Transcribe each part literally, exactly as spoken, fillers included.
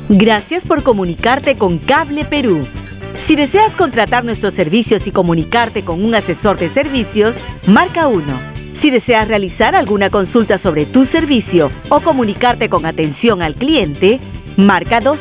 Gracias por comunicarte con Cable Perú. Si deseas contratar nuestros servicios y comunicarte con un asesor de servicios, marca uno. Si deseas realizar alguna consulta sobre tu servicio o comunicarte con atención al cliente, marca dos.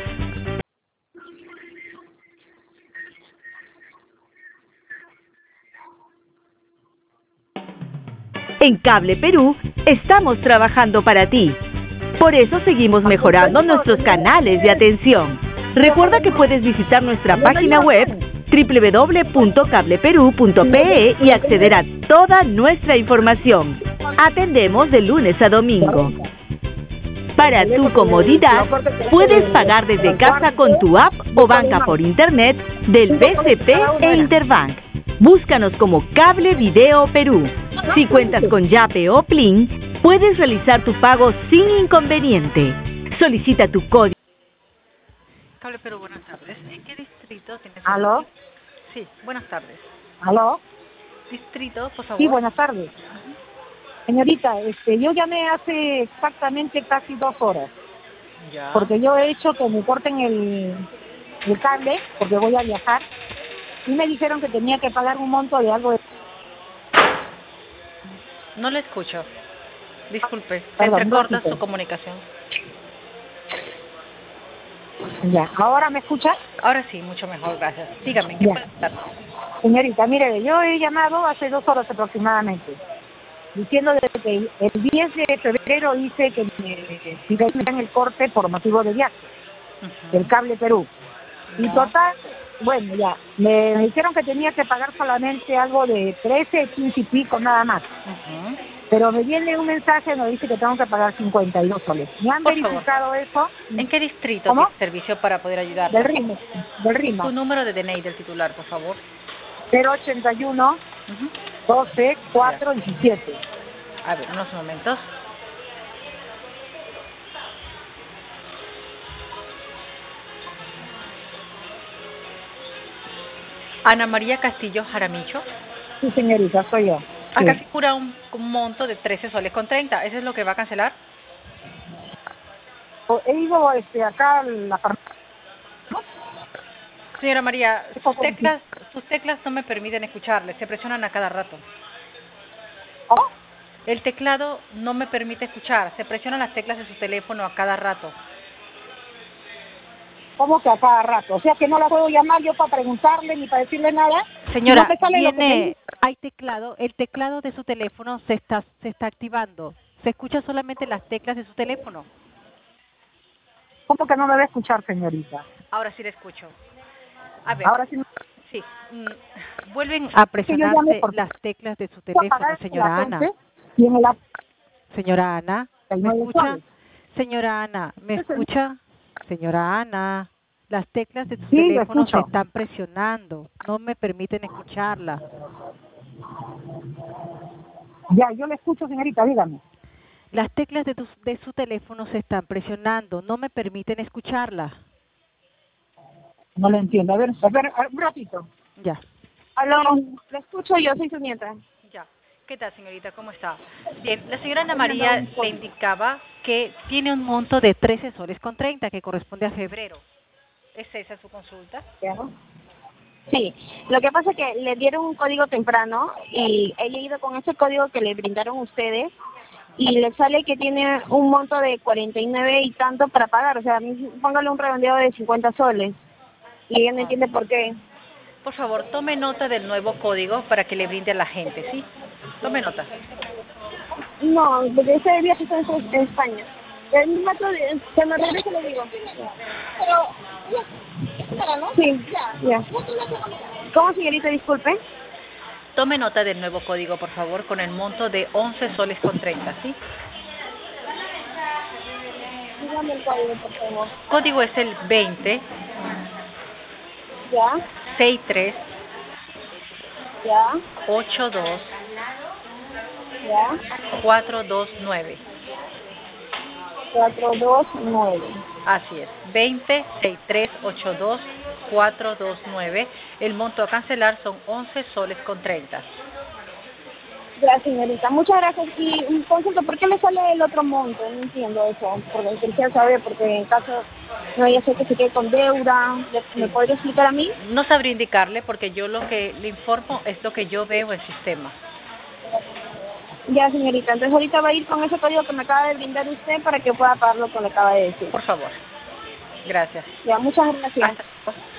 En Cable Perú estamos trabajando para ti. Por eso seguimos mejorando nuestros canales de atención. Recuerda que puedes visitar nuestra página web doble u doble u doble u punto cable perú punto pe e y acceder a toda nuestra información. Atendemos de lunes a domingo. Para tu comodidad, puedes pagar desde casa con tu app o banca por internet del B C P e Interbank. Búscanos como Cable Video Perú. Si cuentas con Yape o Plin, puedes realizar tu pago sin inconveniente. Solicita tu código. Cable Perú, buenas tardes. ¿En qué distrito tienes? ¿Aló? Sí, buenas tardes. ¿Aló? Distrito, por favor. Sí, buenas tardes. Señorita, este, yo llamé hace exactamente casi dos horas. Ya. Porque yo he hecho que me corten el, el cable, porque voy a viajar. Y me dijeron que tenía que pagar un monto de algo de... No le escucho. Disculpe, se Perdón, entrecorta repite. su comunicación. Ya, ¿ahora me escucha? Ahora sí, mucho mejor, gracias. Dígame, ¿en qué Ya. puedo estar? Señorita, mire, yo he llamado hace dos horas aproximadamente, diciendo de que el diez de febrero hice que me hicieran el corte por motivo de viaje, Ujú. del Cable Perú. Y Ya. total, bueno, ya, me, me dijeron que tenía que pagar solamente algo de trece, quince y pico nada más. Ujú. Pero me viene un mensaje donde dice que tengo que pagar cincuenta y dos soles. ¿Me han Por favor. verificado eso? ¿En qué distrito ¿Cómo? tiene servicio para poder ayudar? Del RIMA, del RIMA. Su número de D N I del titular, por favor. cero ochenta y uno, Ujú. doce, cuatro, diecisiete. A ver, unos momentos. Ana María Castillo Jaramillo. Sí, señorita, soy yo. Acá Sí. figura un, un monto de trece soles con treinta. ¿Eso es lo que va a cancelar? He ido este, acá a la farmacia. Señora María, ¿Qué sus pasó? teclas, sus teclas no me permiten escucharle, se presionan a cada rato. ¿Cómo? El teclado no me permite escuchar, se presionan las teclas de su teléfono a cada rato. ¿Cómo que a cada rato? O sea que no la puedo llamar yo para preguntarle ni para decirle nada. Señora, ¿No me sale lo que me viene, dice? hay teclado, el teclado de su teléfono se está, se está activando. Se escucha solamente las teclas de su teléfono. ¿Cómo que no me va a escuchar, señorita? Ahora sí le escucho. A ver, Ahora sí me sí. mm, Vuelven a que yo llame presionarse por las teclas de su a teléfono, pagar señora la Ana. gente y en el app Señora Ana, hay ¿me nueve escucha? soles. Señora Ana, ¿me Sí, sí. escucha? Señora Ana, las teclas de su Sí, lo teléfono se escucho. están presionando, no me permiten escucharla. Ya, yo le escucho, señorita, dígame. Las teclas de, tu- de su teléfono se están presionando, no me permiten escucharla. No lo entiendo. A ver, a ver, a ver, un ratito. Ya, Aló, le escucho, yo soy su nieta. ya. ¿Qué tal, señorita? ¿Cómo está? Bien, la señora Ana María le indicaba que tiene un monto de trece soles con treinta que corresponde a febrero. ¿Es esa su consulta? Sí, lo que pasa es que le dieron un código temprano y he ido con ese código que le brindaron ustedes y le sale que tiene un monto de cuarenta y nueve y tanto para pagar, o sea, póngale un redondeado de cincuenta soles y ella no entiende por qué. Por favor, tome nota del nuevo código para que le brinde a la gente, ¿sí? Tome nota. No, porque ese viaje está en en España. El mismo otro día, cuando regrese le digo. Pero, ya, ¿no? Sí, ya. ¿Cómo, señorita, disculpe? Tome nota del nuevo código, por favor, con el monto de once soles con treinta, ¿sí? Dígame el código, por favor. Código es el veinte, Ya, sesenta y tres, ya, ochenta y dos, ya. cuatrocientos veintinueve. cuatro dos nueve. Así es, veinte, sesenta y tres, ochenta y dos, cuatrocientos veintinueve. El monto a cancelar son once soles con treinta. Gracias, señorita. Muchas gracias. Y un consulta, ¿por qué le sale el otro monto? No entiendo eso. Porque quisiera saber, porque en caso no vaya a ser que se quede con deuda, ¿me Sí. podría explicar a mí? No sabría indicarle porque yo lo que le informo es lo que yo veo en el sistema. Ya, señorita. Entonces ahorita va a ir con ese código que me acaba de brindar usted para que pueda pagar lo que le acaba de decir. Por favor. Gracias. Ya, muchas gracias. Hasta luego.